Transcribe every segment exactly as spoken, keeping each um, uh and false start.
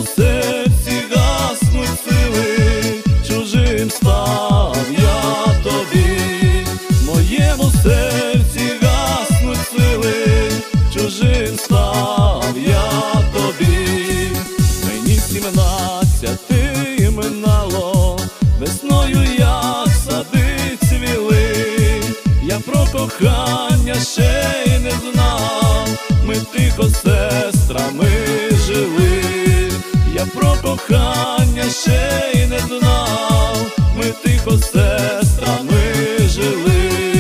моєму серці гаснуть сили, чужим став я тобі. В моєму серці гаснуть сили, чужим став я тобі. Мені сімнадцяти минало, весною як сади цвіли. Я про кохання ще й не знав, ми тихо з сестрами жили. Я про кохання ще й не знав, ми тихо з сестрами жили.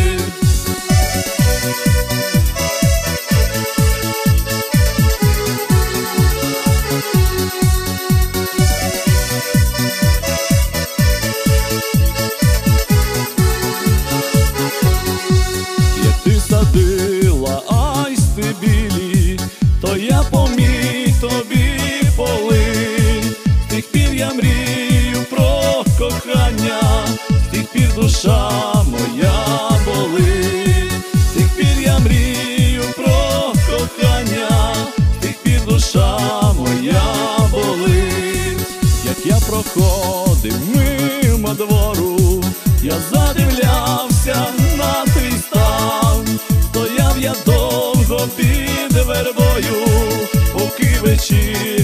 Садила айсти білі, то я поміг тобі полить. З тих пір я мрію про кохання, з тих пір душа моя болить. З тих пір я мрію про кохання, з тих пір душа моя болить. Як я проходив мимо двору, я задивлявся на твій стан. Стояв я довго під вербою, поки вечір